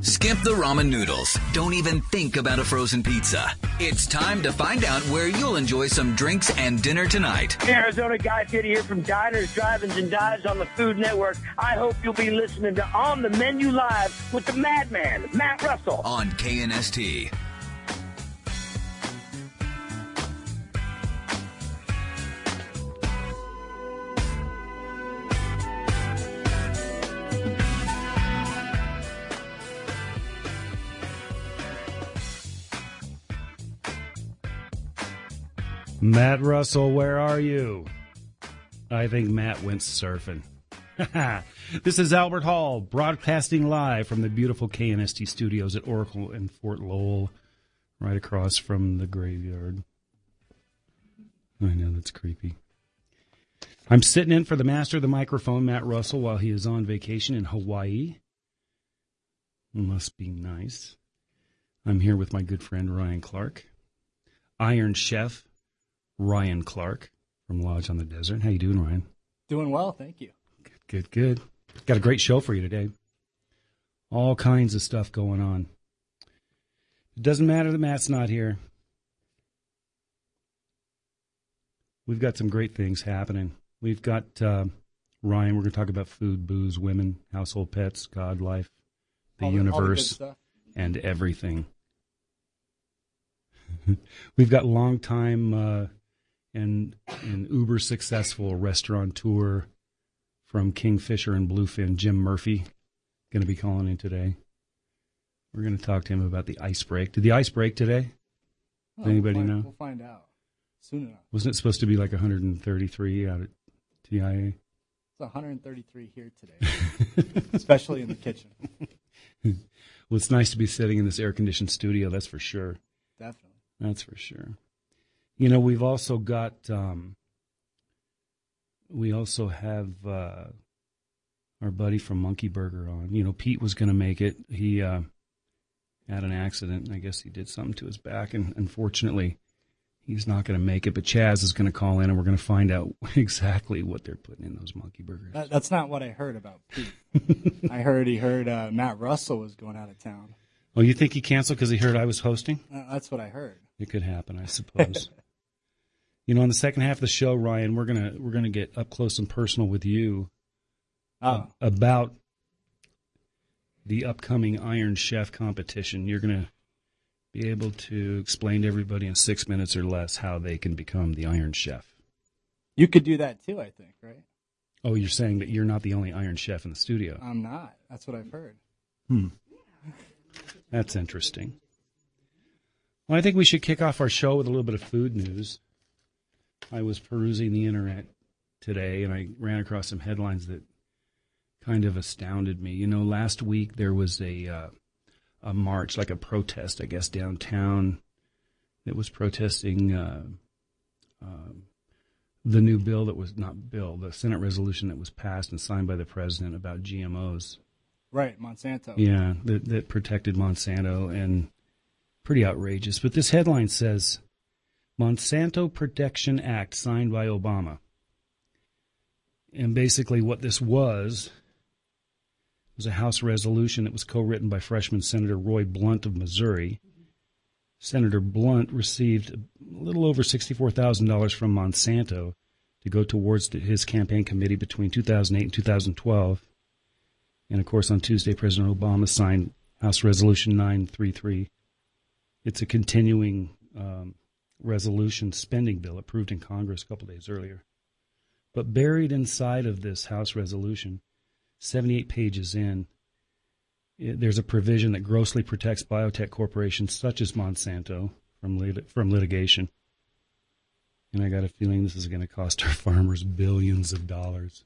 Skip the ramen noodles. Don't even think about a frozen pizza. It's time to find out where you'll enjoy some drinks and dinner tonight. Arizona Guy Fieri here from Diners, Drive-Ins, and Dives on the Food Network. I hope you'll be listening to On the Menu Live with the madman, Matt Russell. On KNST. Matt Russell, where are you? I think Matt went surfing. This is Albert Hall, broadcasting live from the beautiful KNST studios at Oracle in Fort Lowell, right across from the graveyard. I know, that's creepy. I'm sitting in for the master of the microphone, Matt Russell, while he is on vacation in Hawaii. Must be nice. I'm here with my good friend Ryan Clark, Iron Chef Ryan Clark from Lodge on the Desert. How you doing, Ryan? Doing well, thank you. Good. Got a great show for you today. All kinds of stuff going on. It doesn't matter that Matt's not here. We've got some great things happening. We've got Ryan. We're going to talk about food, booze, women, household pets, God, life, the universe, and everything. We've got longtime and uber successful restaurateur from Kingfisher and Bluefin, Jim Murphy, going to be calling in today. We're going to talk to him about the ice break. Did the ice break today? Does anybody know? We'll find out soon enough. Wasn't it supposed to be like 133 out at TIA? It's 133 here today, especially in the kitchen. Well, it's nice to be sitting in this air-conditioned studio, that's for sure. Definitely. That's for sure. You know, we've also got, we also have our buddy from Monkey Burger on. You know, Pete was going to make it. He had an accident. I guess he did something to his back, and unfortunately, he's not going to make it. But Chaz is going to call in, and we're going to find out exactly what they're putting in those Monkey Burgers. That's not what I heard about Pete. I heard Matt Russell was going out of town. Oh, you think he canceled because he heard I was hosting? That's what I heard. It could happen, I suppose. You know, in the second half of the show, Ryan, we're gonna get up close and personal with you about the upcoming Iron Chef competition. You're gonna be able to explain to everybody in 6 minutes or less how they can become the Iron Chef. You could do that too, I think, right? Oh, you're saying that you're not the only Iron Chef in the studio? I'm not. That's what I've heard. That's interesting. Well, I think we should kick off our show with a little bit of food news. I was perusing the internet today, and I ran across some headlines that kind of astounded me. You know, last week there was a march, like a protest, I guess, downtown that was protesting the new bill that was not bill, the Senate resolution that was passed and signed by the president about GMOs. Right, Monsanto. Yeah, that protected Monsanto, and pretty outrageous. But this headline says, Monsanto Protection Act signed by Obama. And basically what this was a House resolution that was co-written by freshman Senator Roy Blunt of Missouri. Senator Blunt received a little over $64,000 from Monsanto to go towards his campaign committee between 2008 and 2012. And, of course, on Tuesday, President Obama signed House Resolution 933. It's a continuing resolution spending bill approved in Congress a couple days earlier. But buried inside of this House resolution, 78 pages in, there's a provision that grossly protects biotech corporations such as Monsanto from litigation. And I got a feeling this is going to cost our farmers billions of dollars.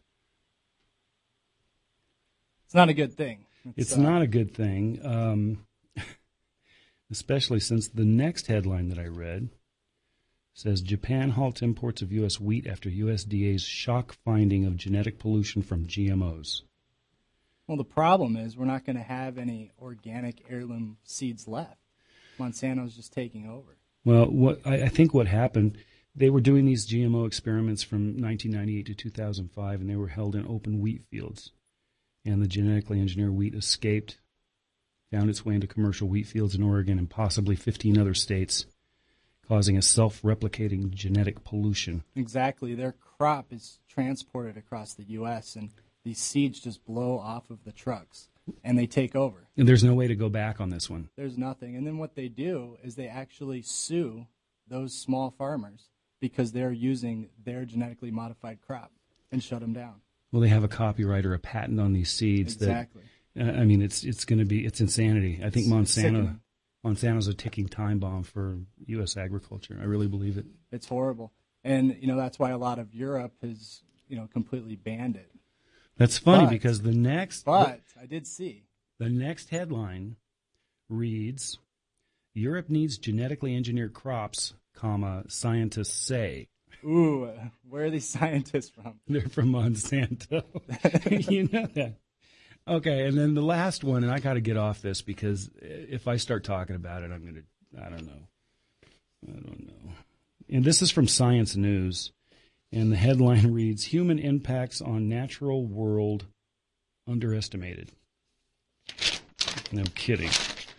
It's not a good thing. It's not a good thing, especially since the next headline that I read says Japan halts imports of U.S. wheat after USDA's shock finding of genetic pollution from GMOs. Well, the problem is we're not going to have any organic heirloom seeds left. Monsanto's just taking over. Well, I think what happened, they were doing these GMO experiments from 1998 to 2005, and they were held in open wheat fields. And the genetically engineered wheat escaped found its way into commercial wheat fields in Oregon and possibly 15 other states, causing a self-replicating genetic pollution. Exactly. Their crop is transported across the U.S., and these seeds just blow off of the trucks, and they take over. And there's no way to go back on this one. There's nothing. And then what they do is they actually sue those small farmers because they're using their genetically modified crop and shut them down. Well, they have a copyright or a patent on these seeds. Exactly. I mean, it's insanity. I think It's sickening. Monsanto's a ticking time bomb for U.S. agriculture. I really believe it. It's horrible. And, that's why a lot of Europe has, completely banned it. That's funny But- because But I did see. the next headline reads, Europe needs genetically engineered crops, scientists say. Ooh, where are these scientists from? They're from Monsanto. You know that. Okay, and then the last one, and I got to get off this because if I start talking about it, I don't know. And this is from Science News, and the headline reads, Human impacts on natural world underestimated. And I'm kidding.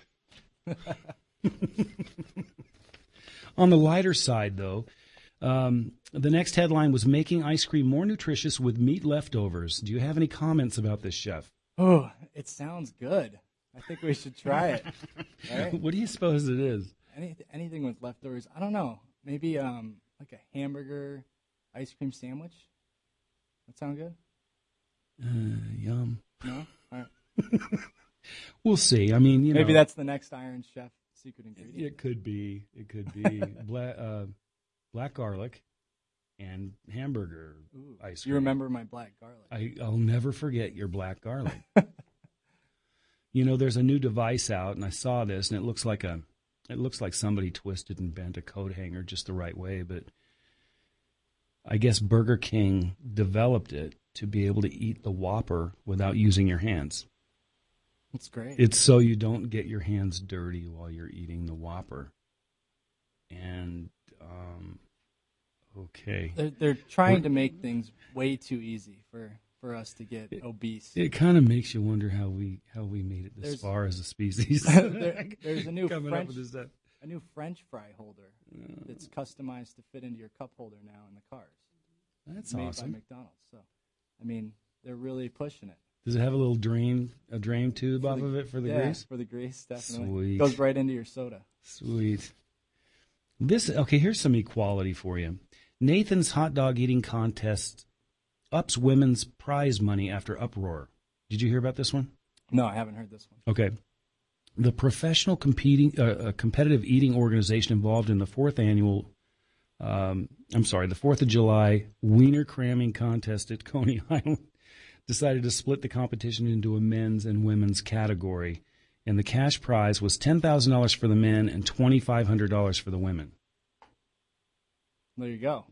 On the lighter side, though, the next headline was making ice cream more nutritious with meat leftovers. Do you have any comments about this, Chef? Oh, it sounds good. I think we should try it. Right? What do you suppose it is? Anything with leftovers. I don't know. Maybe like a hamburger ice cream sandwich. That sound good? Yum. No? All right. We'll see. I mean, Maybe that's the next Iron Chef secret ingredient. It could be. Black garlic and hamburger Ooh, ice cream. you remember my black garlic. I'll never forget your black garlic. There's a new device out, and I saw this, and it looks like somebody twisted and bent a coat hanger just the right way, but I guess Burger King developed it to be able to eat the Whopper without using your hands. That's great. It's so you don't get your hands dirty while you're eating the Whopper. And, okay. They're trying to make things way too easy for us to get obese. It kind of makes you wonder how we made it this far as a species. There's a new Coming up with this stuff. a new French fry holder that's customized to fit into your cup holder now in the cars. That's made awesome. by McDonald's. So, I mean, they're really pushing it. Does it have a little drain tube off of it for the grease? For the grease, definitely. Sweet. Goes right into your soda. Sweet. Here's some equality for you. Nathan's hot dog eating contest ups women's prize money after uproar. Did you hear about this one? No, I haven't heard this one. Okay. The professional competitive eating organization involved in the the 4th of July Wiener cramming contest at Coney Island decided to split the competition into a men's and women's category. And the cash prize was $10,000 for the men and $2,500 for the women. There you go.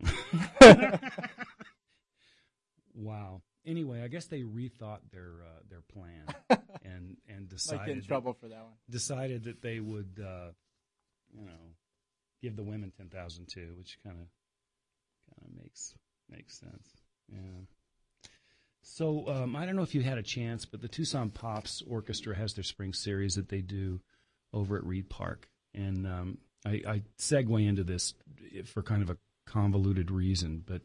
Wow. Anyway, I guess they rethought their plan and decided Might get in trouble for that one. Decided that they would give the women $10,000 too, which kind of makes sense. Yeah. So I don't know if you had a chance, but the Tucson Pops Orchestra has their spring series that they do over at Reed Park, and I segue into this for kind of a convoluted reason, but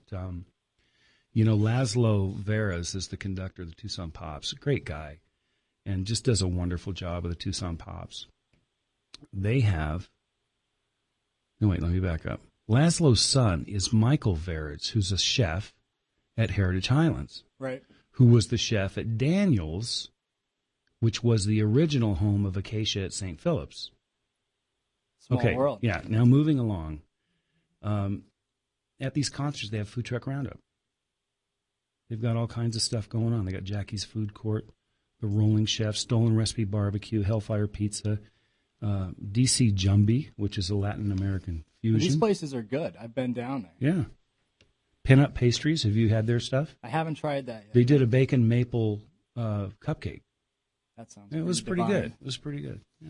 Laszlo Veras is the conductor of the Tucson Pops, a great guy, and just does a wonderful job of the Tucson Pops. They have. No, wait, let me back up. Laszlo's son is Michael Veras, who's a chef at Heritage Highlands. Right. Who was the chef at Daniel's, which was the original home of Acacia at St. Philip's. Small world. Yeah, now moving along. At these concerts, they have Food Truck Roundup. They've got all kinds of stuff going on. They got Jackie's Food Court, the Rolling Chef, Stolen Recipe Barbecue, Hellfire Pizza, DC Jumby, which is a Latin American fusion. These places are good. I've been down there. Yeah. Pinup Pastries, have you had their stuff? I haven't tried that yet. They did a bacon maple cupcake. That sounds. It was pretty divine. good. It was pretty good. Yeah.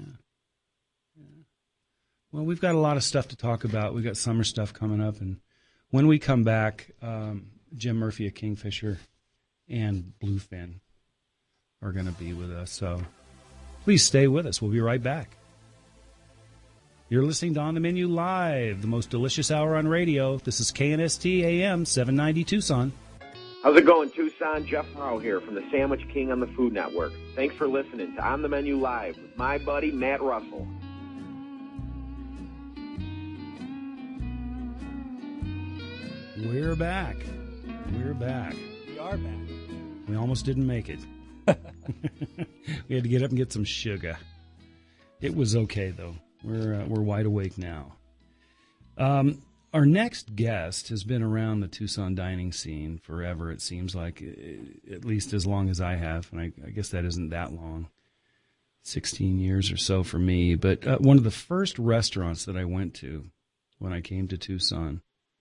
Well, we've got a lot of stuff to talk about. We've got summer stuff coming up, and when we come back, Jim Murphy of Kingfisher and Bluefin are going to be with us. So Please stay with us. We'll be right back. You're listening to On the Menu Live, the most delicious hour on radio. This is KNST AM 790 Tucson. How's it going, Tucson? Jeff Morrow here from the Sandwich King on the Food Network. Thanks for listening to On the Menu Live with my buddy Matt Russell. We're back. We are back. We almost didn't make it. We had to get up and get some sugar. It was okay, though. We're wide awake now. Our next guest has been around the Tucson dining scene forever, it seems like, at least as long as I have, and I guess that isn't that long, 16 years or so for me. But one of the first restaurants that I went to when I came to Tucson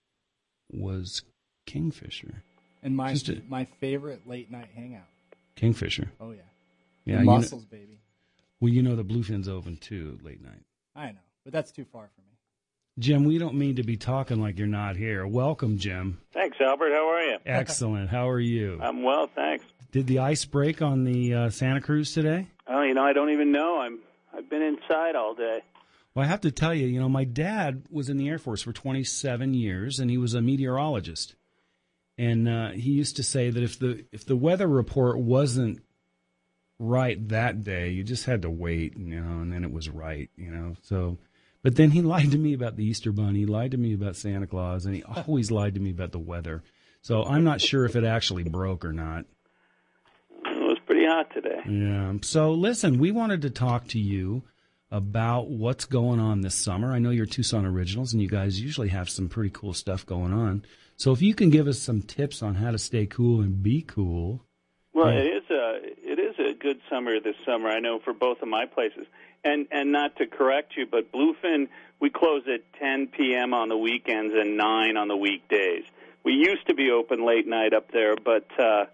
was Kingfisher. And my favorite late-night hangout. Kingfisher. Oh, yeah. Yeah, the mussels, baby. Well, the Bluefin's open, too, late night. I know, but that's too far for me. Jim, we don't mean to be talking like you're not here. Welcome, Jim. Thanks, Albert. How are you? Excellent. How are you? I'm well, thanks. Did the ice break on the Santa Cruz today? Oh, I don't even know. I've been inside all day. Well, I have to tell you, my dad was in the Air Force for 27 years, and he was a meteorologist. And he used to say that if the weather report wasn't right that day, you just had to wait, and then it was right, So, but then he lied to me about the Easter Bunny, he lied to me about Santa Claus, and he always lied to me about the weather. So I'm not sure if it actually broke or not. It was pretty hot today. Yeah. So listen, we wanted to talk to you about what's going on this summer. I know you're Tucson Originals, and you guys usually have some pretty cool stuff going on. So if you can give us some tips on how to stay cool and be cool. Well, it is a good summer this summer, I know, for both of my places. And not to correct you, but Bluefin, we close at 10 p.m. on the weekends and 9 on the weekdays. We used to be open late night up there, but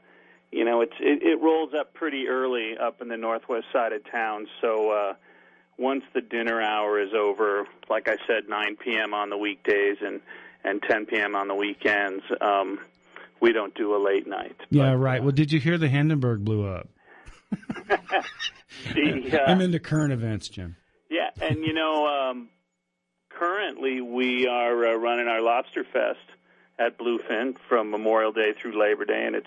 it rolls up pretty early up in the northwest side of town. So once the dinner hour is over, like I said, 9 p.m. on the weekdays and 10 p.m. on the weekends, we don't do a late night. Yeah, right. Well, did you hear the Hindenburg blew up? I'm into current events, Jim. Yeah, and currently we are running our Lobster Fest at Bluefin from Memorial Day through Labor Day, and it's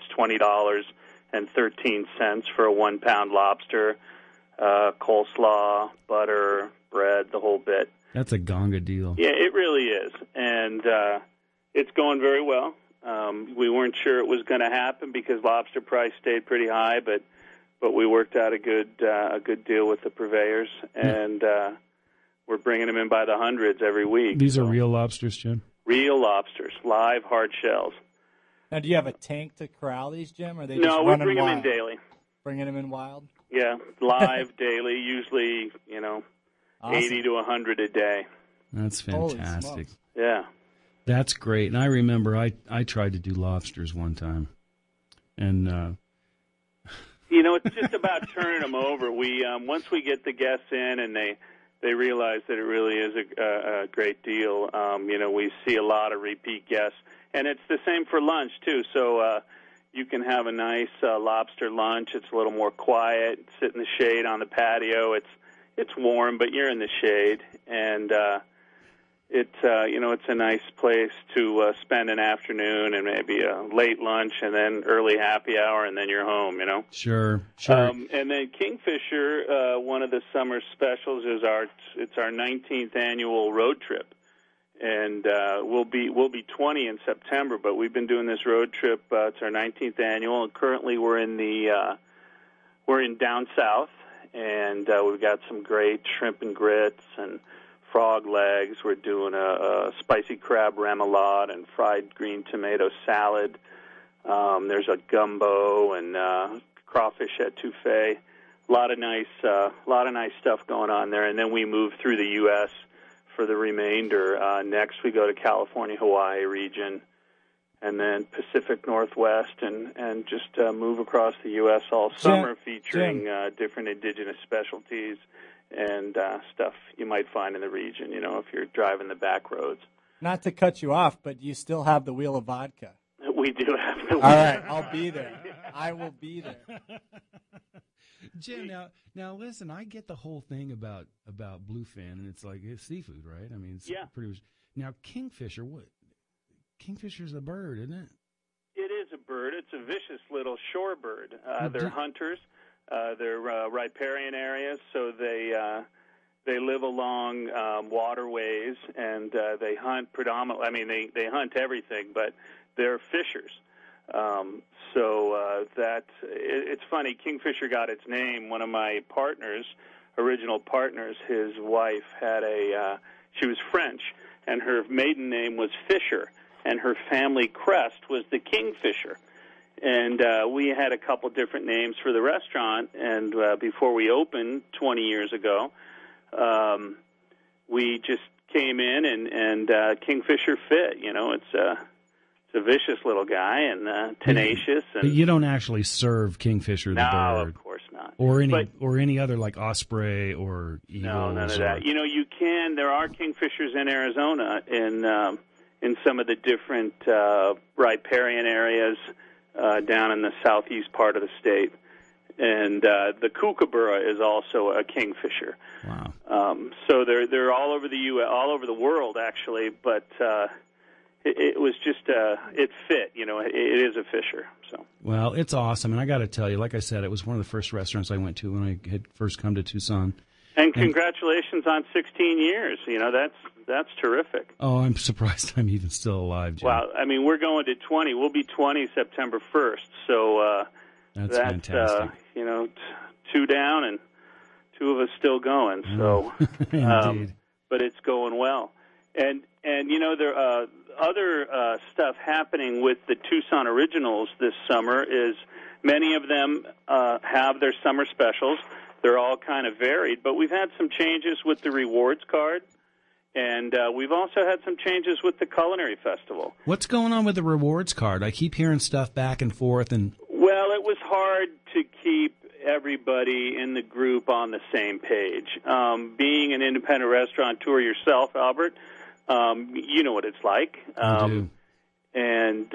$20.13 for a 1-pound lobster, coleslaw, butter, bread, the whole bit. That's a gonga deal. Yeah, it really is, and it's going very well. We weren't sure it was going to happen because lobster price stayed pretty high, but we worked out a good deal with the purveyors, and we're bringing them in by the hundreds every week. These are real lobsters, Jim? Real lobsters, live hard shells. Now, do you have a tank to corral these, Jim? Or are they just no, we bring them in daily. Bringing them in wild? Yeah, live daily, usually, Awesome. 80 to 100 a day. That's fantastic. Yeah. That's great. And I remember I tried to do lobsters one time. And it's just about turning them over. We once we get the guests in and they realize that it really is a great deal, we see a lot of repeat guests. And it's the same for lunch, too. So you can have a nice lobster lunch. It's a little more quiet. Sit in the shade on the patio. It's warm, but you're in the shade. And it's a nice place to spend an afternoon and maybe a late lunch and then early happy hour, and then you're home, Sure. And then Kingfisher, one of the summer specials is our 19th annual road trip, and we'll be 20 in September. But we've been doing this road trip. It's our 19th annual, and currently we're in down south, and we've got some great shrimp and grits and frog legs. We're doing a spicy crab remoulade and fried green tomato salad. There's a gumbo and crawfish etouffee. A lot of nice stuff going on there. And then we move through the U.S. for the remainder. Next, we go to California, Hawaii region, and then Pacific Northwest, and just move across the U.S. all summer, featuring different indigenous specialties and stuff you might find in the region, if you're driving the back roads. Not to cut you off, but you still have the wheel of vodka. We do have the wheel. All right, I'll be there. I will be there. Jim, now listen. I get the whole thing about bluefin, and it's like it's seafood, right? I mean, it's pretty much. Now, kingfisher, what? Kingfisher's a bird, isn't it? It is a bird. It's a vicious little shorebird. They're hunters. They're riparian areas, so they live along waterways, and they hunt predominantly. I mean, they hunt everything, but they're fishers. It's funny. Kingfisher got its name. One of my original partners, his wife she was French, and her maiden name was Fisher, and her family crest was the Kingfisher. And we had a couple different names for the restaurant, and before we opened 20 years ago, we just came in and Kingfisher fit. You know, it's a vicious little guy and tenacious. But you don't actually serve Kingfisher the bird. No, of course not. Or any other like osprey or eagles. No, none of that. You know, you can. There are kingfishers in Arizona in some of the different riparian areas down in the southeast part of the state. And the kookaburra is also a kingfisher. Wow. So they're all over the U.S., all over the world actually, but it was just it fit. You know, it is a fisher. So. Well, it's awesome, and I got to tell you, like I said, it was one of the first restaurants I went to when I had first come to Tucson. And congratulations on 16 years. You know, that's terrific. Oh, I'm surprised I'm even still alive, Jim. Well, I mean, we're going to 20. We'll be 20 September 1st. So that's fantastic. You know, 2 down and 2 of us still going. So, indeed. But it's going well. And you know, there other stuff happening with the Tucson Originals this summer is many of them have their summer specials. They're all kind of varied, but we've had some changes with the rewards card, and we've also had some changes with the culinary festival. What's going on with the rewards card? I keep hearing stuff back and forth. Well, it was hard to keep everybody in the group on the same page. Being an independent restaurateur yourself, Albert, you know what it's like. I do. And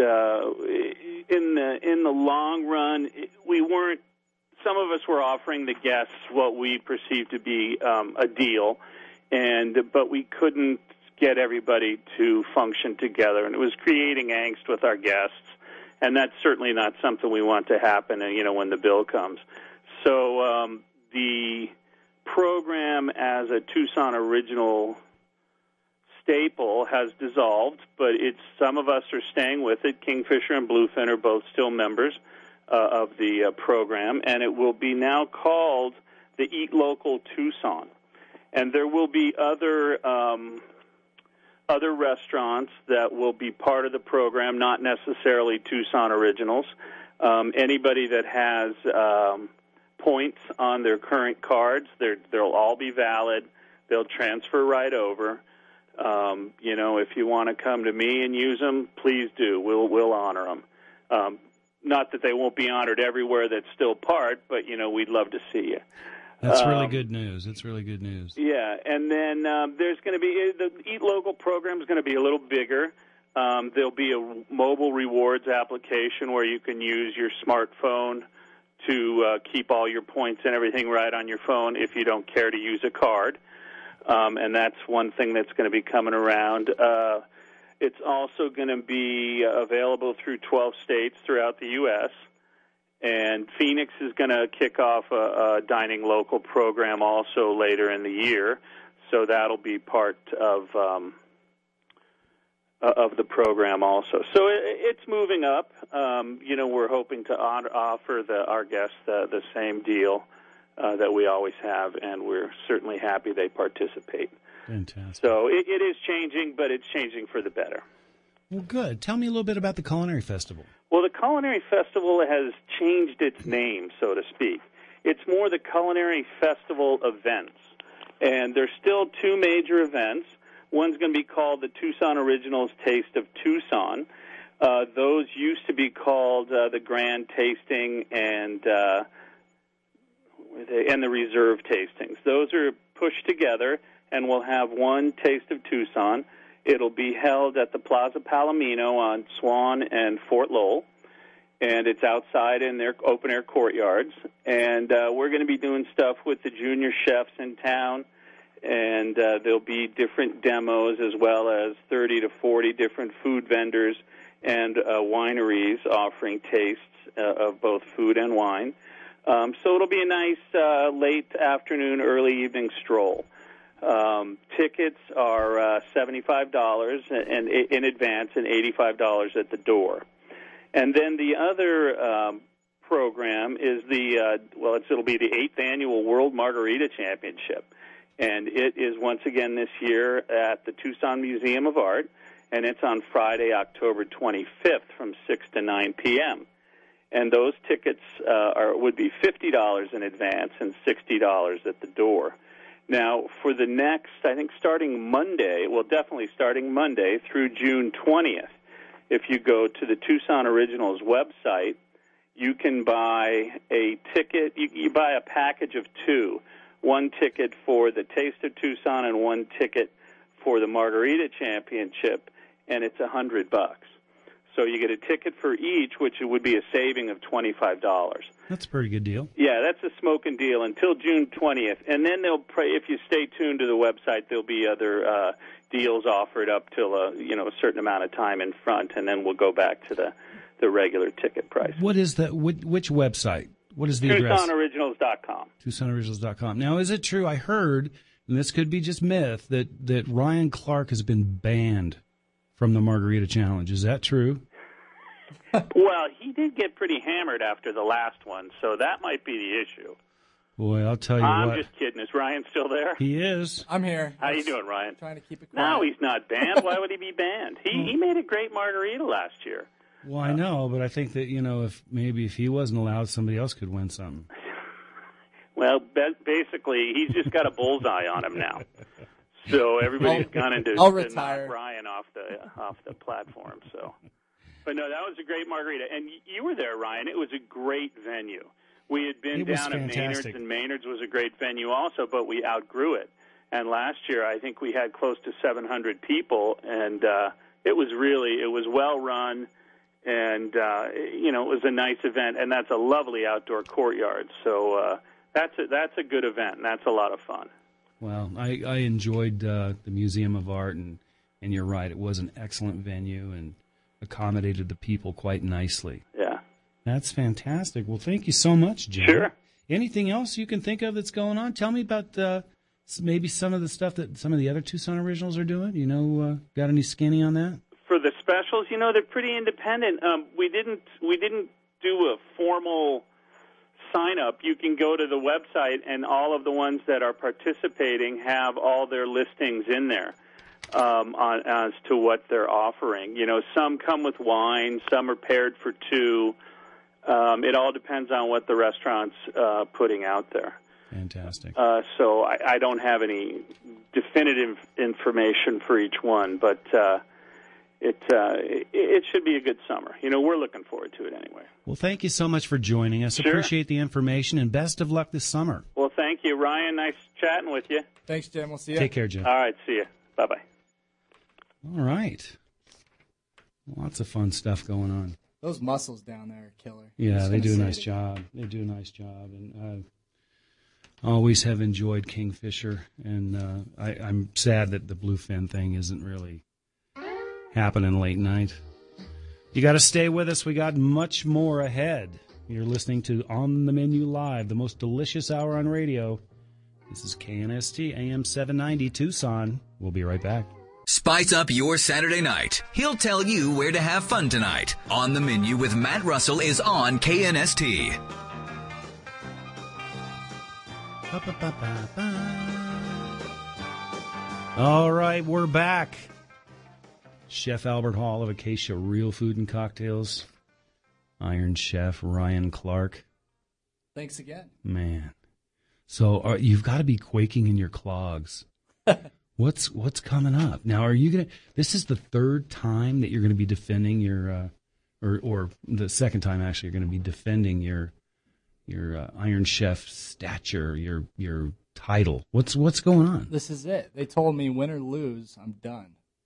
in the long run, we weren't. Some of us were offering the guests what we perceived to be a deal, but we couldn't get everybody to function together, and it was creating angst with our guests, and that's certainly not something we want to happen. You know, when the bill comes. So the program as a Tucson Original staple has dissolved, but some of us are staying with it. Kingfisher and Bluefin are both still members of the program, and it will be now called the Eat Local Tucson. And there will be other restaurants that will be part of the program, not necessarily Tucson Originals. Anybody that has points on their current cards, they'll all be valid. They'll transfer right over. You know, if you want to come to me and use them, please do. We'll honor them. Not that they won't be honored everywhere that's still part, but, you know, we'd love to see you. That's really good news. It's really good news. Yeah, and then there's going to be the Eat Local program is going to be a little bigger. There'll be a mobile rewards application where you can use your smartphone to keep all your points and everything right on your phone if you don't care to use a card. And that's one thing that's going to be coming around. It's also going to be available through 12 states throughout the U.S., and Phoenix is going to kick off a dining local program also later in the year, so that'll be part of the program also. So it's moving up. You know, we're hoping to offer our guests the same deal that we always have, and we're certainly happy they participate. Fantastic. So it is changing, but it's changing for the better. Well, good. Tell me a little bit about the Culinary Festival. Well, the Culinary Festival has changed its name, so to speak. It's more the Culinary Festival events. And there's still 2 major events. One's going to be called the Tucson Originals Taste of Tucson. Those used to be called the Grand Tasting and the Reserve Tastings. Those are pushed together, and we'll have one Taste of Tucson. It'll be held at the Plaza Palomino on Swan and Fort Lowell. and it's outside in their open-air courtyards. And we're going to be doing stuff with the junior chefs in town, and there'll be different demos as well as 30 to 40 different food vendors and wineries offering tastes of both food and wine. So it'll be a nice late afternoon, early evening stroll. Tickets are $75 and in advance and $85 at the door. And then the other program is it'll be the 8th annual World Margarita Championship. And it is once again this year at the Tucson Museum of Art, and it's on Friday, October 25th from 6 to 9 p.m. And those tickets would be $50 in advance and $60 at the door. Now, for the next, I think starting Monday, definitely starting Monday through June 20th, if you go to the Tucson Originals website, you can buy a ticket. You buy a package of two, one ticket for the Taste of Tucson and one ticket for the Margarita Championship, and it's $100. So you get a ticket for each, which would be a saving of $25. That's a pretty good deal. Yeah, that's a smoking deal until June 20th. And then if you stay tuned to the website, there'll be other deals offered up till a certain amount of time in front, and then we'll go back to the regular ticket price. What is that? Which website? What is the address? TucsonOriginals.com. TucsonOriginals.com. Now, is it true? I heard, and this could be just myth, that Ryan Clark has been banned from the Margarita Challenge. Is that true? Well, he did get pretty hammered after the last one, so that might be the issue. Boy, I'll tell you I'm what. just kidding. Is Ryan still there? He is. I'm here. How you doing, Ryan? Trying to keep it quiet. No, he's not banned. Why would he be banned? He made a great margarita last year. Well, I know, but I think that, if he wasn't allowed, somebody else could win something. Well, basically, he's just got a bullseye on him now. So everybody's gone into I'll retire. knock Ryan off the platform. So, but no, that was a great margarita, and you were there, Ryan. It was a great venue. We had been down at Maynard's, and Maynard's was a great venue also, but we outgrew it. And last year, I think we had close to 700 people, and it was well run, and it was a nice event, and that's a lovely outdoor courtyard. So that's a good event, and that's a lot of fun. Well, I enjoyed the Museum of Art, and you're right, it was an excellent venue and accommodated the people quite nicely. Yeah. That's fantastic. Well, thank you so much, Jim. Sure. Anything else you can think of that's going on? Tell me about maybe some of the stuff that some of the other Tucson Originals are doing. Got any skinny on that? For the specials, they're pretty independent. We didn't do a formal sign up. You can go to the website, and all of the ones that are participating have all their listings in there as to what they're offering. Some come with wine, some are paired for two. It all depends on what the restaurant's putting out there. Fantastic. So I don't have any definitive information for each one, but it should be a good summer. We're looking forward to it anyway. Well, thank you so much for joining us. Sure. Appreciate the information, and best of luck this summer. Well, thank you, Ryan. Nice chatting with you. Thanks, Jim. We'll see you. Take care, Jim. All right, see you. Bye-bye. All right. Lots of fun stuff going on. Those mussels down there are killer. Yeah, they do a nice job. They do a nice job, and always have enjoyed Kingfisher, and I'm sad that the bluefin thing isn't really happening late night. You got to stay with us. We got much more ahead. You're listening to On the Menu Live, the most delicious hour on radio. This is KNST AM 790 Tucson. We'll be right back. Spice up your Saturday night. He'll tell you where to have fun tonight. On the Menu with Matt Russell is on KNST. All right, we're back. Chef Albert Hall of Acacia Real Food and Cocktails. Iron Chef Ryan Clark. Thanks again. Man. So you've got to be quaking in your clogs. What's coming up? Now, are you going to, this is the third time that you're going to be defending your, or the second time actually you're going to be defending your Iron Chef stature, your title. What's going on? This is it. They told me win or lose, I'm done.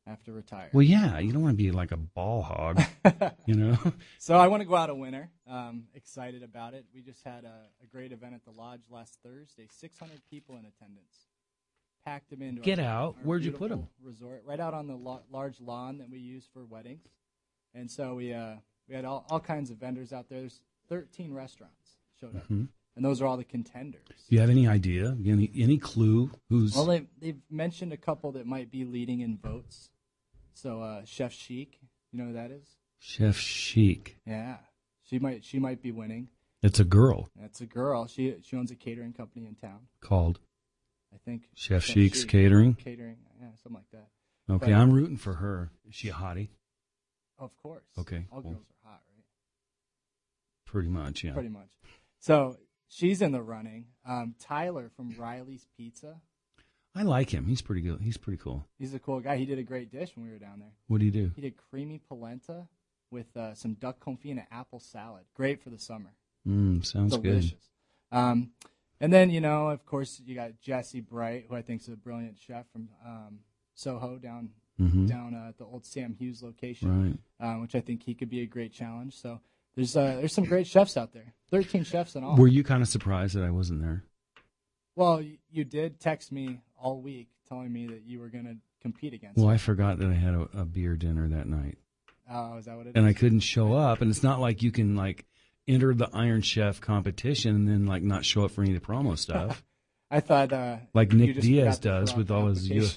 have to retire. Well, yeah, you don't want to be like a ball hog, you know? So I want to go out a winner. Excited about it. We just had a great event at the Lodge last Thursday. 600 people in attendance. Packed them into Get our out. Where'd you put them? Resort, right out on the large lawn that we use for weddings. And so we had all kinds of vendors out there. There's 13 restaurants showed up. Mm-hmm. And those are all the contenders. Do you have any idea? Any clue who's... Well, they've mentioned a couple that might be leading in votes. So Chef Chic, you know who that is? Chef Chic. Yeah, she might be winning. It's a girl. That's a girl. She owns a catering company in town. Called? I think. Chef Chic's Catering? Catering, yeah, something like that. Okay, I'm rooting for her. Is she a hottie? Of course. Okay. All girls are hot, right? Pretty much, yeah. Pretty much. So she's in the running. Tyler from Riley's Pizza. I like him. He's pretty good. He's pretty cool. He's a cool guy. He did a great dish when we were down there. What did he do? He did creamy polenta with some duck confit and an apple salad. Great for the summer. Sounds delicious. good. And then, of course, you got Jesse Bright, who I think is a brilliant chef from Soho down at the old Sam Hughes location, right. Which I think he could be a great challenge. So there's some great chefs out there. 13 chefs in all. Were you kind of surprised that I wasn't there? Well, you did text me all week telling me that you were going to compete against Well, me. I forgot that I had a beer dinner that night. Oh, is that what it is? And I couldn't show up. And it's not like you can, enter the Iron Chef competition and then, not show up for any of the promo stuff. I thought... like you Nick just Diaz forgot to does fill out with the all his...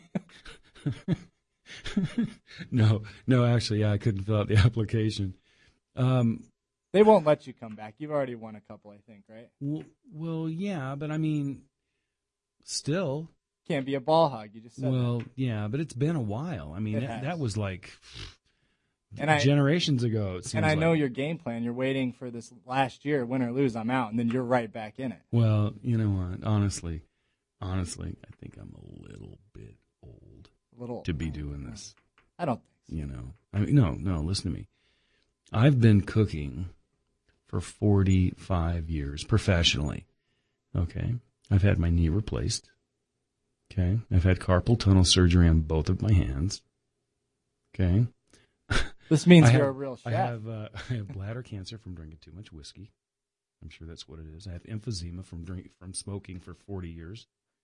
application. No, actually, yeah, I couldn't fill out the application. They won't let you come back. You've already won a couple, I think, right? Well, yeah, but I mean, still. Can't be a ball hog. You just said that. Yeah, but it's been a while. I mean, that was generations ago. It seems and I know your game plan. You're waiting for this last year, win or lose, I'm out, and then you're right back in it. Well, you know what? Honestly, I think I'm a little bit old to be doing this. I don't think so. I mean, no, listen to me. I've been cooking for 45 years professionally. Okay. I've had my knee replaced. Okay. I've had carpal tunnel surgery on both of my hands. Okay. This means you're a real chef. I have bladder cancer from drinking too much whiskey. I'm sure that's what it is. I have emphysema from smoking for 40 years.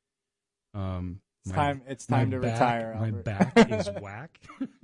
It's time to retire, My Albert. back is whack.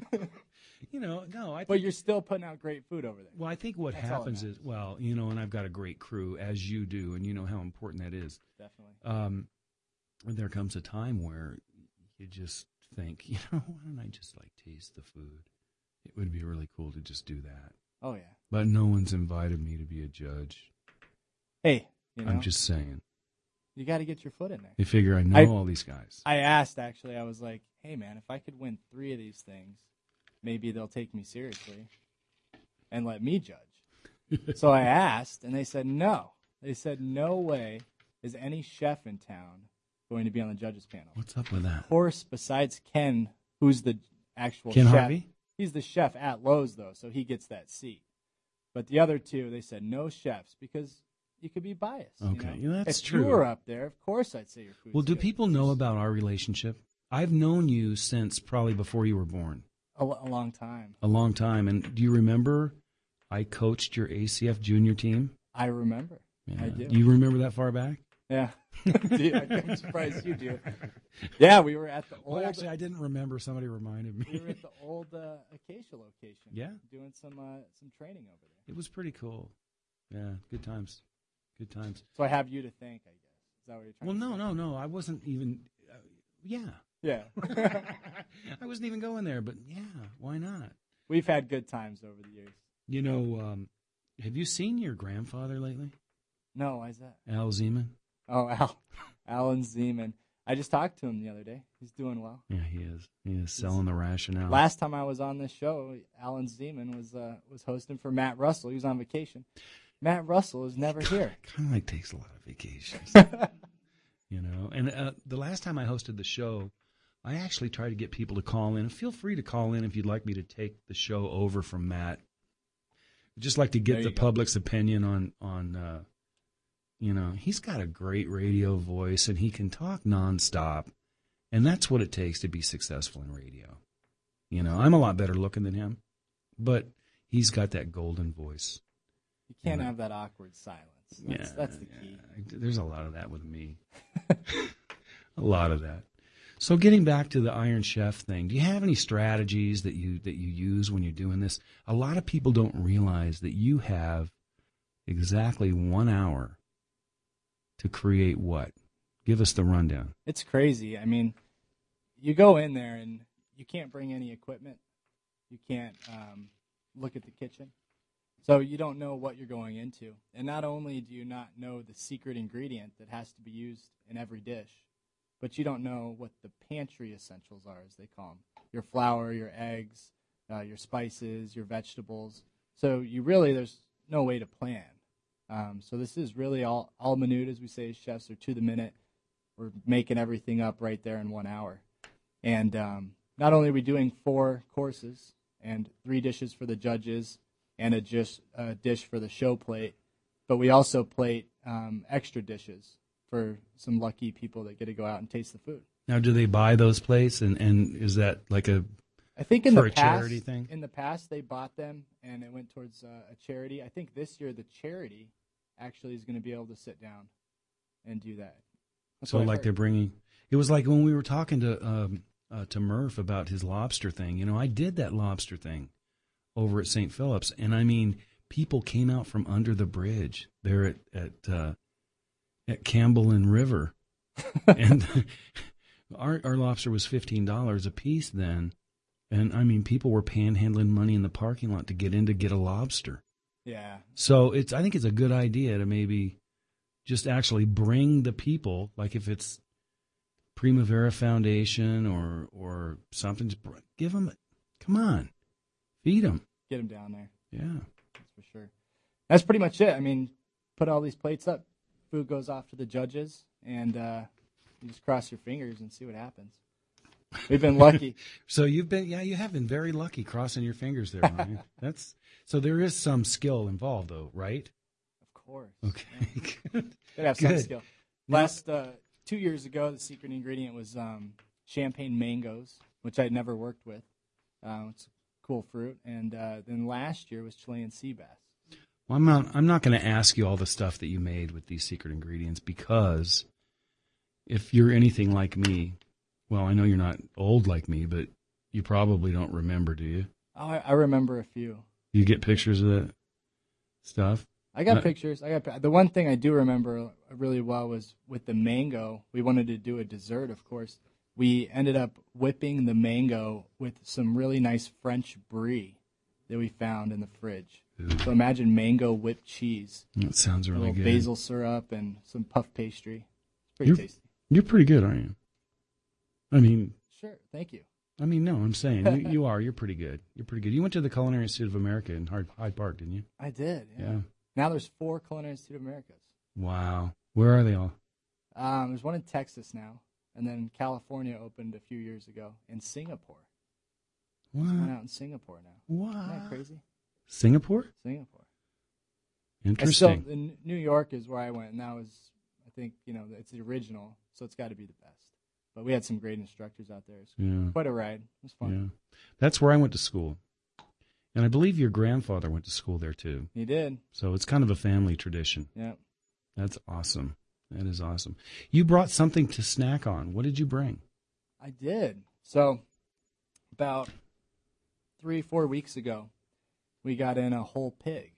But you're still putting out great food over there. Well, I think what happens is, and I've got a great crew, as you do, and you know how important that is. Definitely. There comes a time where you just think, why don't I just taste the food? It would be really cool to just do that. Oh, yeah. But no one's invited me to be a judge. Hey, I'm just saying. You got to get your foot in there. They figure I know all these guys. I asked, actually. I was like, hey, man, if I could win 3 of these things, maybe they'll take me seriously and let me judge. So I asked, and they said no. They said, no way is any chef in town going to be on the judges panel. What's up with that? Of course, besides Ken, who's the actual Ken chef. Harvey? He's the chef at Lowe's, though, so he gets that seat. But the other 2, they said no chefs because you could be biased. Okay, that's if true. If you were up there, of course I'd say your food's Well, do good. people know about our relationship? I've known you since probably before you were born. A long time. A long time. And do you remember I coached your ACF junior team? I remember. Yeah. I do. Do you remember that far back? Yeah. I'm surprised you do. Yeah, we were at the old... Well, actually, I didn't remember. Somebody reminded me. We were at the old Acacia location. Yeah. Doing some training over there. It was pretty cool. Yeah, good times. Good times. So I have you to thank, I guess. Is that what you're trying to say? No. I wasn't even... yeah. Yeah. I wasn't even going there, but yeah, why not? We've had good times over the years. Have you seen your grandfather lately? No, why is that? Al Zeman? Oh, Alan Zeman. I just talked to him the other day. He's doing well. Yeah, he is. He is selling the rationale. Last time I was on this show, Alan Zeman was hosting for Matt Russell. He was on vacation. Matt Russell is never here. Kind of takes a lot of vacations. And the last time I hosted the show, I actually tried to get people to call in. Feel free to call in if you'd like me to take the show over from Matt. I'd just like to get the public's opinion on he's got a great radio voice and he can talk nonstop. And that's what it takes to be successful in radio. You know, I'm a lot better looking than him, but he's got that golden voice. You can't have that awkward silence. That's the key. There's a lot of that with me. A lot of that. So getting back to the Iron Chef thing, do you have any strategies that you use when you're doing this? A lot of people don't realize that you have exactly 1 hour to create what? Give us the rundown. It's crazy. I mean, you go in there and you can't bring any equipment. You can't look at the kitchen. So you don't know what you're going into. And not only do you not know the secret ingredient that has to be used in every dish, but you don't know what the pantry essentials are, as they call them. Your flour, your eggs, your spices, your vegetables. So there's no way to plan. So this is really all minute, as we say as chefs, or to the minute. We're making everything up right there in 1 hour. And not only are we doing 4 courses and 3 dishes for the judges and a dish for the show plate, but we also plate extra dishes for some lucky people that get to go out and taste the food. Now, do they buy those plates, and is that like I think for a charity thing? In the past, they bought them, and it went towards a charity. I think this year the charity actually is going to be able to sit down and do that. That's so like they're bringing – it was like when we were talking to Murph about his lobster thing. You know, I did that lobster thing over at St. Philip's, and I mean, people came out from under the bridge there at Campbell and River, and our lobster was $15 a piece then, and I mean, people were panhandling money in the parking lot to get a lobster. Yeah. So I think it's a good idea to maybe just actually bring the people, like if it's Primavera Foundation or something, just give them, come on, feed them. Get them down there. Yeah. That's for sure. That's pretty much it. I mean, put all these plates up, food goes off to the judges, and you just cross your fingers and see what happens. We've been lucky. So you have been very lucky crossing your fingers there, Ryan. So there is some skill involved, though, right? Of course. Okay. Yeah. Good. Gotta have some skill. Last 2 years ago, the secret ingredient was champagne mangoes, which I'd never worked with. It's a cool fruit. And then last year was Chilean sea bass. Well, I'm not going to ask you all the stuff that you made with these secret ingredients, because if you're anything like me, well, I know you're not old like me, but you probably don't remember, do you? Oh, I remember a few. You get pictures of that stuff? I got pictures. The one thing I do remember really well was with the mango. We wanted to do a dessert, of course. We ended up whipping the mango with some really nice French brie that we found in the fridge. Ooh. So imagine mango whipped cheese. That sounds really good. Basil syrup and some puff pastry. It's pretty tasty. You're pretty good, aren't you? I mean... Sure, thank you. I mean, no, I'm saying you are. You're pretty good. You're pretty good. You went to the Culinary Institute of America in Hyde Park, didn't you? I did, yeah. Yeah. Now there's 4 Culinary Institute of Americas. Wow. Where are they all? There's one in Texas now, and then California opened a few years ago in Singapore. What? There's one out in Singapore now. What? Isn't that crazy? Singapore? Singapore. Interesting. So New York is where I went, and that was, I think, it's the original, so it's got to be the best. But we had some great instructors out there. It's quite a ride. It was fun. Yeah. That's where I went to school. And I believe your grandfather went to school there, too. He did. So it's kind of a family tradition. Yeah. That's awesome. That is awesome. You brought something to snack on. What did you bring? I did. So about 3-4 weeks ago, we got in a whole pig.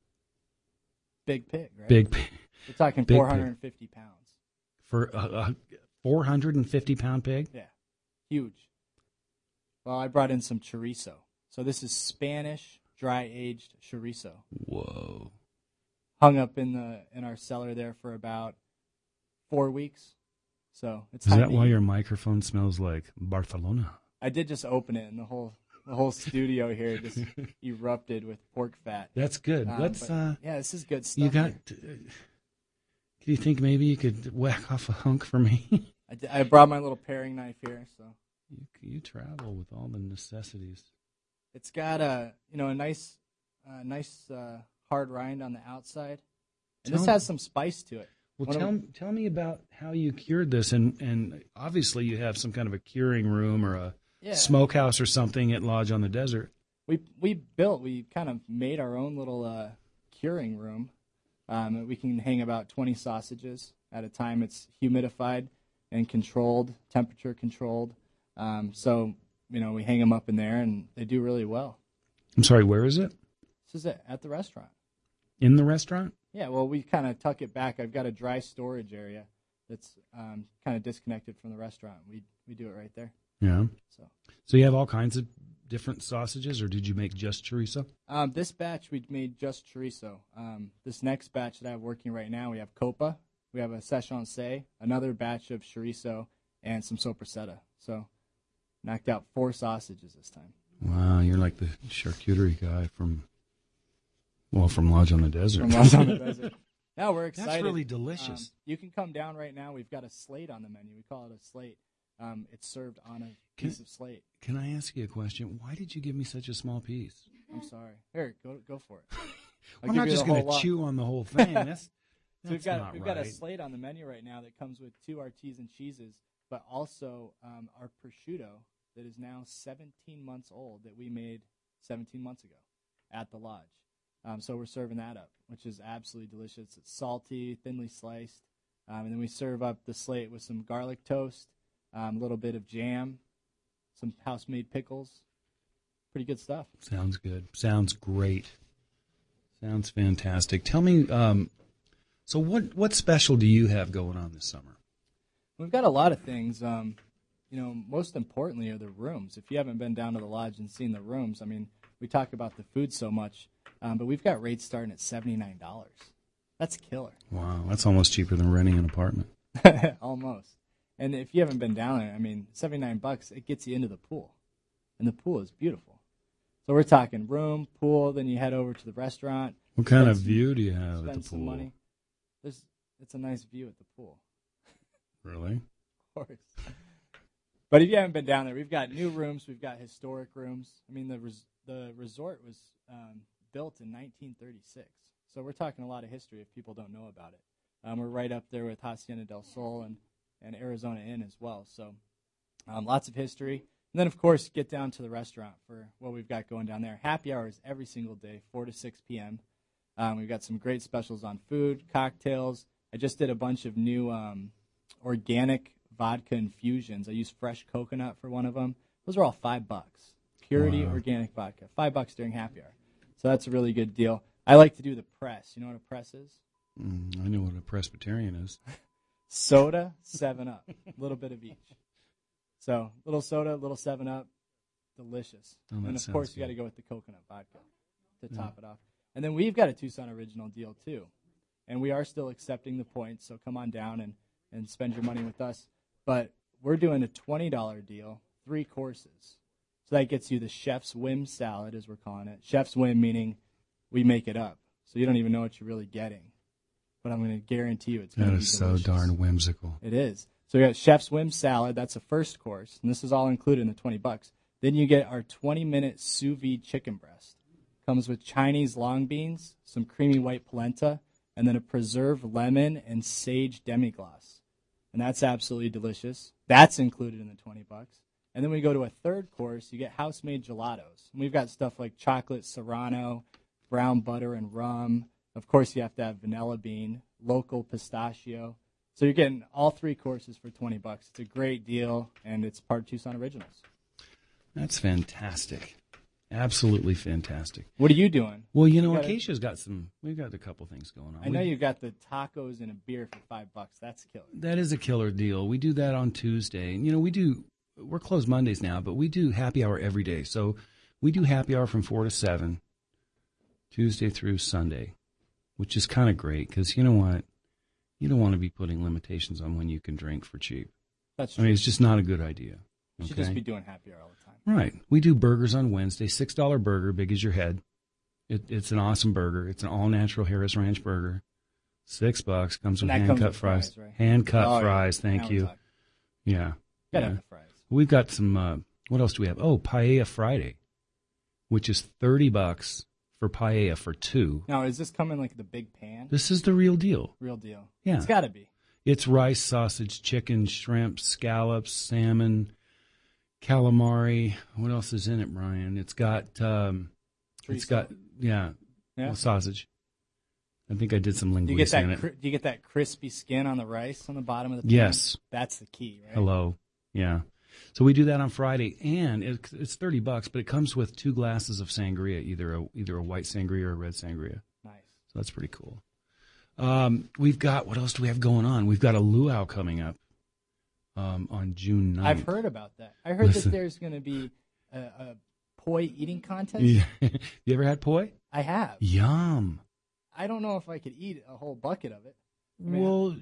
Big pig, right? Big pig. We're talking 450 pounds. For a 450-pound pig? Yeah. Huge. Well, I brought in some chorizo. So this is Spanish dry-aged chorizo. Whoa. Hung up in our cellar there for about 4 weeks. So it's Is that why your microphone smells like Barcelona? I did just open it, and the whole studio here just erupted with pork fat. That's good. Yeah, this is good stuff. You got. Do you think maybe you could whack off a hunk for me? I brought my little paring knife here, so. You travel with all the necessities. It's got a nice hard rind on the outside, and this has some spice to it. Well, tell me about how you cured this, and obviously you have some kind of a curing room or smokehouse or something at Lodge on the Desert. We kind of made our own little curing room. We can hang about 20 sausages at a time. It's humidified and controlled, temperature controlled. So, we hang them up in there, and they do really well. I'm sorry, where is it? This is at the restaurant. In the restaurant? Yeah, well, we kind of tuck it back. I've got a dry storage area that's kind of disconnected from the restaurant. We do it right there. Yeah. So you have all kinds of different sausages, or did you make just chorizo? This batch we made just chorizo. This next batch that I have working right now, we have copa, we have a seichon, another batch of chorizo, and some sopressata. So knocked out 4 sausages this time. Wow, you're like the charcuterie guy from Lodge on the Desert. From Lodge on the Desert. Now we're excited. That's really delicious. You can come down right now. We've got a slate on the menu. We call it a slate. It's served on a piece of slate. Can I ask you a question? Why did you give me such a small piece? I'm sorry. Here, go for it. I'm not just going to chew on the whole thing. That's so we've got a right. slate on the menu right now that comes with 2 artisan cheeses, but also our prosciutto that is now 17 months old that we made 17 months ago at the Lodge. So we're serving that up, which is absolutely delicious. It's salty, thinly sliced, and then we serve up the slate with some garlic toast, a little bit of jam, some house-made pickles. Pretty good stuff. Sounds good. Sounds great. Sounds fantastic. Tell me, so what special do you have going on this summer? We've got a lot of things. Most importantly are the rooms. If you haven't been down to the Lodge and seen the rooms, we talk about the food so much, but we've got rates starting at $79. That's killer. Wow, that's almost cheaper than renting an apartment. Almost. And if you haven't been down there, $79, it gets you into the pool. And the pool is beautiful. So we're talking room, pool, then you head over to the restaurant. What kind of view do you have at the pool? Some money. It's a nice view at the pool. Really? Of course. But if you haven't been down there, we've got new rooms. We've got historic rooms. The resort was built in 1936. So we're talking a lot of history if people don't know about it. We're right up there with Hacienda del Sol and Arizona Inn as well. So lots of history. And then, of course, get down to the restaurant for what we've got going down there. Happy hours every single day, 4 to 6 p.m. We've got some great specials on food, cocktails. I just did a bunch of new organic vodka infusions. I used fresh coconut for one of them. Those are all $5. Purity organic vodka, $5 during happy hour. So that's a really good deal. I like to do the press. You know what a press is? I know what a Presbyterian is. Soda, 7-Up, a little bit of each. So little soda, little 7-Up, delicious. And of course, you got to go with the coconut vodka to top it off. And then we've got a Tucson Original deal too, and we are still accepting the points. So come on down and spend your money with us. But we're doing a $20 deal, 3 courses. So that gets you the Chef's Whim salad, as we're calling it. Chef's Whim meaning we make it up, so you don't even know what you're really getting. But I'm going to guarantee you it's going to be delicious. That is so darn whimsical. It is. So we got Chef's Whim salad. That's the first course, and this is all included in the $20. Then you get our 20-minute sous vide chicken breast. Comes with Chinese long beans, some creamy white polenta, and then a preserved lemon and sage demi-glace. And that's absolutely delicious. That's included in the $20. And then we go to a third course. You get house-made gelatos. And we've got stuff like chocolate serrano, brown butter and rum. Of course, you have to have vanilla bean, local pistachio. So you're getting all 3 courses for $20. It's a great deal, and it's part of Tucson Originals. That's fantastic. Absolutely fantastic. What are you doing? Well, Acacia's got we've got a couple things going on. I know you've got the tacos and a beer for $5. That's killer. That is a killer deal. We do that on Tuesday. And, we're closed Mondays now, but we do happy hour every day. So we do happy hour from 4 to 7, Tuesday through Sunday, which is kind of great because you know what? You don't want to be putting limitations on when you can drink for cheap. That's true. It's just not a good idea. You should just be doing happy hour all the time. Right. We do burgers on Wednesday, $6 burger, big as your head. It's an awesome burger. It's an all-natural Harris Ranch burger. $6, comes with hand-cut fries. Right? Hand-cut fries, thank you. Yeah. Gotta have the fries. We've got some, what else do we have? Oh, Paella Friday, which is $30 for paella for 2. Now, is this coming like the big pan? This is the real deal. Real deal. Yeah. It's got to be. It's rice, sausage, chicken, shrimp, scallops, salmon, calamari. What else is in it, Brian? It's got sausage. I think I did some linguiça in it. Do you get that crispy skin on the rice on the bottom of the pan? Yes. That's the key, right? Hello. Yeah. So we do that on Friday, and it's $30, but it comes with 2 glasses of sangria, either a white sangria or a red sangria. Nice. So that's pretty cool. We've got, what else do we have going on? We've got a luau coming up on June 9th. I've heard about that. I heard that there's going to be a poi eating contest. Yeah. You ever had poi? I have. Yum. I don't know if I could eat a whole bucket of it. Well,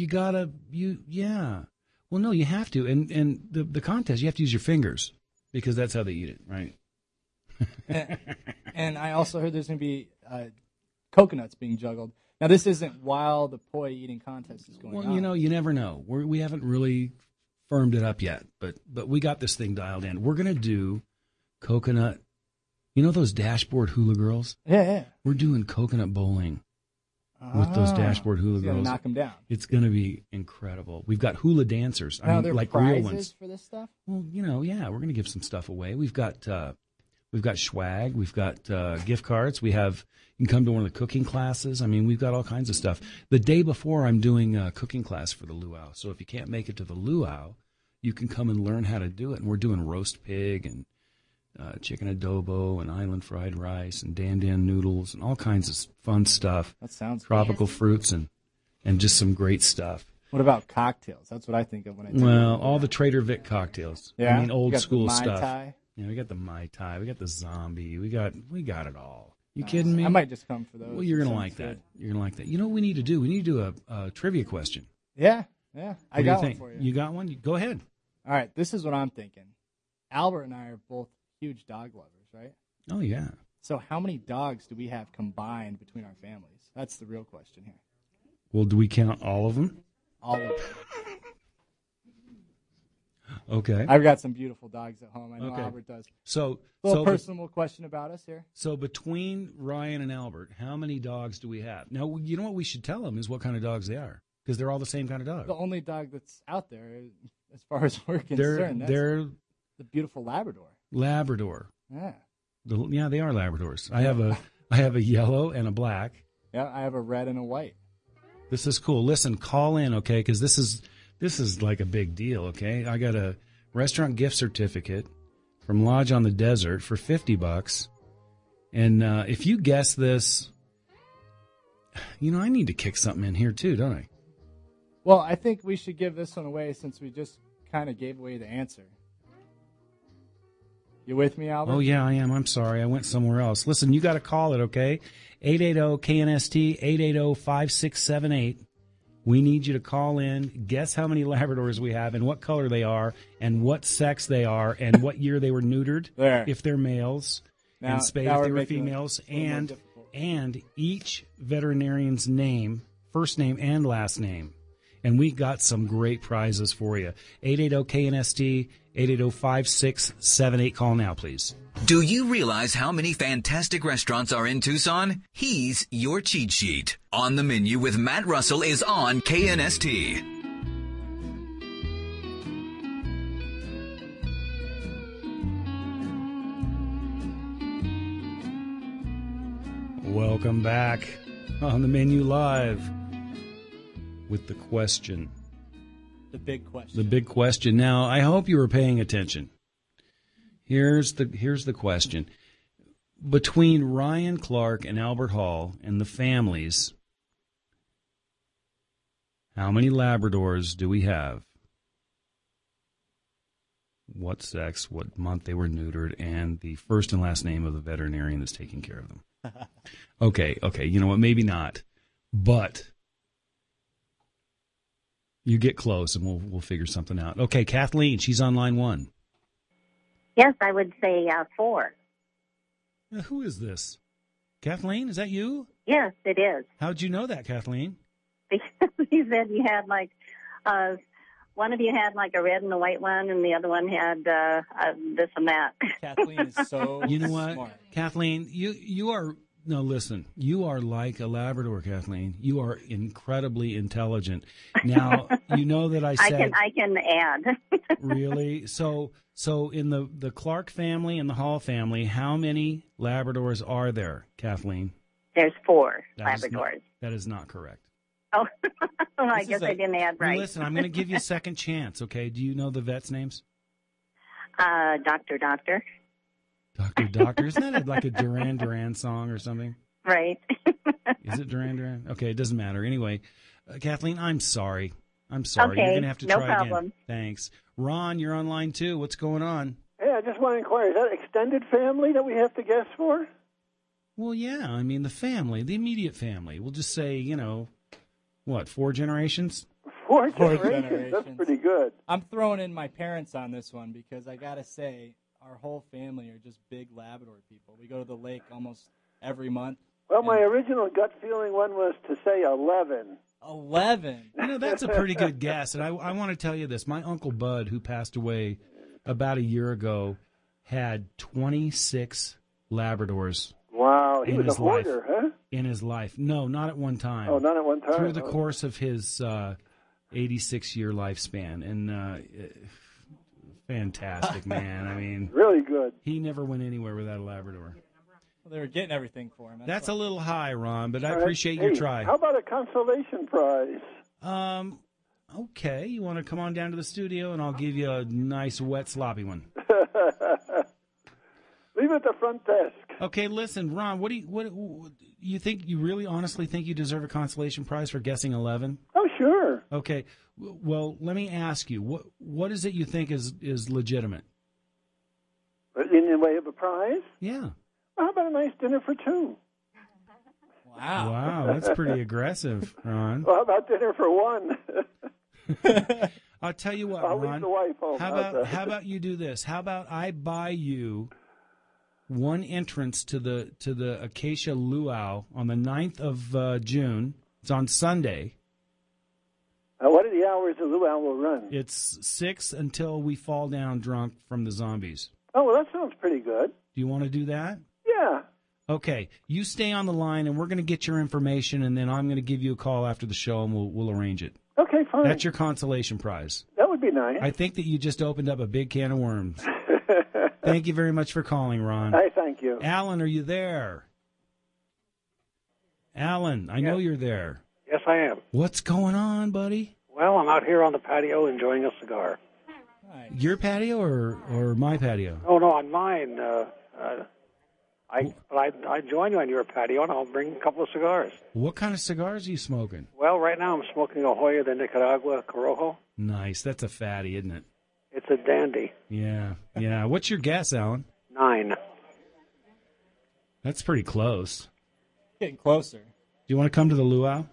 yeah. Well, no, you have to. And the contest, you have to use your fingers because that's how they eat it, right? and I also heard there's going to be coconuts being juggled. Now, this isn't while the poi eating contest is going on. Well, you never know. We haven't really firmed it up yet, but we got this thing dialed in. We're going to do coconut. You know those dashboard hula girls? Yeah. We're doing coconut bowling with those dashboard hula girls. Knock them down. It's going to be incredible. We've got hula dancers. Now, there are like prizes real ones for this stuff? Well, yeah, we're going to give some stuff away. We've got swag. We've got gift cards. You can come to one of the cooking classes. I mean, we've got all kinds of stuff. The day before, I'm doing a cooking class for the luau. So if you can't make it to the luau, you can come and learn how to do it. And we're doing roast pig and chicken adobo and island fried rice and dan noodles and all kinds of fun stuff. That sounds tropical fruits and just some great stuff. What about cocktails? That's what I think of when I think all the Trader Vic cocktails. Yeah, I mean, old school the Mai stuff. Tai. Yeah, we got the Mai Tai, we got the zombie, we got it all. You kidding me? I might just come for those. Well, you're gonna like that. You're gonna like that. You know what we need to do? We need to do a trivia question. Yeah. I got one for you. You got one? Go ahead. All right, this is what I'm thinking. Albert and I are both huge dog lovers, right? Oh yeah. So how many dogs do we have combined between our families? That's the real question here. Well, do we count all of them? All of them. Okay. I've got some beautiful dogs at home. I know Albert does. So a little personal question about us here. So between Ryan and Albert, how many dogs do we have? Now, you know what we should tell them is what kind of dogs they are, because they're all the same kind of dog. The only dog that's out there, as far as we're concerned, they're the beautiful Labrador. Labrador. Yeah. Yeah, they are Labradors. I have a yellow and a black. Yeah, I have a red and a white. This is cool. Listen, call in, okay? Because this is like a big deal, okay? I got a restaurant gift certificate from Lodge on the Desert for $50. And if you guess this, I need to kick something in here too, don't I? Well, I think we should give this one away since we just kind of gave away the answer. You with me, Albert? Oh, yeah, I am. I'm sorry. I went somewhere else. Listen, you got to call it, okay? 880-KNST, 880-5678. We need you to call in, guess how many Labradors we have and what color they are and what sex they are and what year they were neutered, if they're males, and spayed if they were females, and each veterinarian's name, first name and last name. And we got some great prizes for you. 880-KNST, 880-5678. Call now, please. Do you realize how many fantastic restaurants are in Tucson? He's your cheat sheet. On the Menu with Matt Russell is on KNST. Welcome back on the Menu Live with the question. The big question. The big question. Now, I hope you were paying attention. Here's the question. Between Ryan Clark and Albert Hall and the families, how many Labradors do we have? What sex, what month they were neutered, and the first and last name of the veterinarian that's taking care of them. Okay, you know what? Maybe not. But you get close and we'll figure something out. Okay, Kathleen, she's on line 1. Yes, I would say 4. Who is this? Kathleen, is that you? Yes, it is. How'd you know that, Kathleen? Because you said you had one of you had like a red and a white one, and the other one had this and that. Kathleen is so You know what, smart. Kathleen, you are No, listen, you are like a Labrador, Kathleen. You are incredibly intelligent. Now, you know that I said... I can add. Really? So in the Clark family and the Hall family, how many Labradors are there, Kathleen? There's 4 That Labradors. That is not correct. Oh, well, I guess I didn't add right. Well, listen, I'm going to give you a second chance, okay? Do you know the vets' names? Doctor. Doctor. Isn't that like a Duran Duran song or something? Right. Is it Duran Duran? Okay, it doesn't matter. Anyway, Kathleen, I'm sorry. Okay, you're going to have to try problem. again. Thanks. Ron, you're on line 2. What's going on? Hey, I just want to inquire, is that extended family that we have to guess for? Well, yeah, I mean, the family, the immediate family. We'll just say, 4 generations? 4 generations. That's pretty good. I'm throwing in my parents on this one because I got to say, our whole family are just big Labrador people. We go to the lake almost every month. Well, my original gut feeling one was to say 11. 11? That's a pretty good guess. And I want to tell you this. My Uncle Bud, who passed away about a year ago, had 26 Labradors. Wow, he was a hoarder, huh? In his life. No, not at one time. Oh, not at one time? Through the course of his 86-year lifespan. And fantastic, man. I mean, really good. He never went anywhere without a Labrador. Well, they were getting everything for him. That's a little high, Ron, but I appreciate your try. How about a consolation prize? Okay. You want to come on down to the studio, and I'll give you a nice, wet, sloppy one. Leave it at the front desk. Okay, listen, Ron. What you think? You really, honestly think you deserve a consolation prize for guessing 11? Oh, sure. Okay. Well, let me ask you, what is it you think is legitimate? In the way of a prize? Yeah. Well, how about a nice dinner for 2? Wow, that's pretty aggressive, Ron. Well, how about dinner for 1? I'll tell you what, I'll Ron. leave the wife home. How about you do this? How about I buy you one entrance to the Acacia Luau on the 9th of June. It's on Sunday. What are the hours the luau will run? It's 6 until we fall down drunk from the zombies. Oh, well, that sounds pretty good. Do you want to do that? Yeah. Okay. You stay on the line, and we're going to get your information, and then I'm going to give you a call after the show, and we'll arrange it. Okay, fine. That's your consolation prize. That would be nice. I think that you just opened up a big can of worms. Thank you very much for calling, Ron. Hey, thank you. Alan, are you there? Alan, I know you're there. Yes, I am. What's going on, buddy? Well, I'm out here on the patio enjoying a cigar. Your patio or my patio? Oh, no, on mine. I join you on your patio, and I'll bring a couple of cigars. What kind of cigars are you smoking? Well, right now I'm smoking a Hoya de Nicaragua Corojo. Nice. That's a fatty, isn't it? It's a dandy. Yeah. What's your guess, Alan? 9. That's pretty close. Getting closer. Do you want to come to the luau?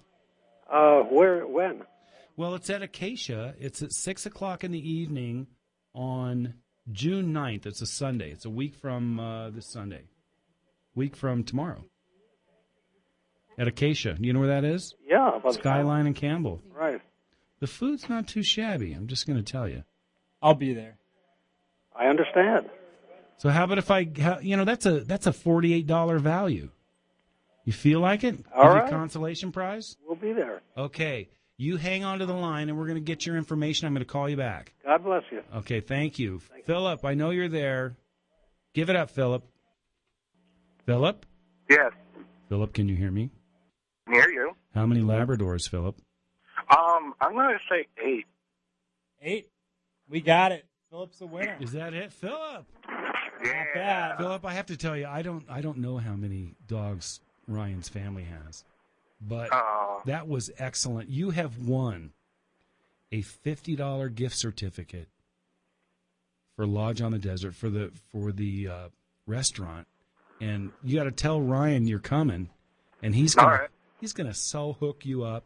When? Well, it's at Acacia. It's at 6 o'clock in the evening on June 9th. It's a Sunday. It's a week from this Sunday. Week from tomorrow. At Acacia. You know where that is? Yeah. Skyline and Campbell. Right. The food's not too shabby, I'm just going to tell you. I'll be there. I understand. So how about if that's a $48 value. You feel like it? All right. Give you a consolation prize? We'll be there. Okay. You hang on to the line, and we're going to get your information. I'm going to call you back. God bless you. Okay, thank you. Philip, I know you're there. Give it up, Philip. Philip? Yes. Philip, can you hear me? I hear you. How many Labradors, Philip? I'm going to say 8. 8? We got it. Philip's the winner. Is that it, Philip? Yeah. Not bad. Philip, I have to tell you, I don't know how many dogs Ryan's family has, but that was excellent. You have won a $50 gift certificate for Lodge on the Desert for the restaurant, and you got to tell Ryan you're coming, and he's gonna so hook you up.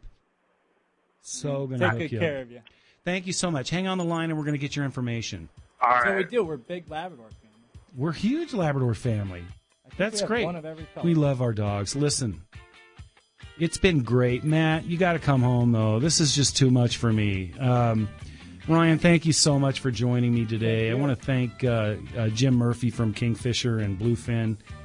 So gonna hook you up. Take good care of you. Thank you so much. Hang on the line, and we're going to get your information. All right. So we do. We're a big Labrador family. We're a huge Labrador family. That's great. One of every color. We love our dogs. Listen, it's been great. Matt, you got to come home, though. This is just too much for me. Ryan, thank you so much for joining me today. I want to thank Jim Murphy from Kingfisher and Bluefin.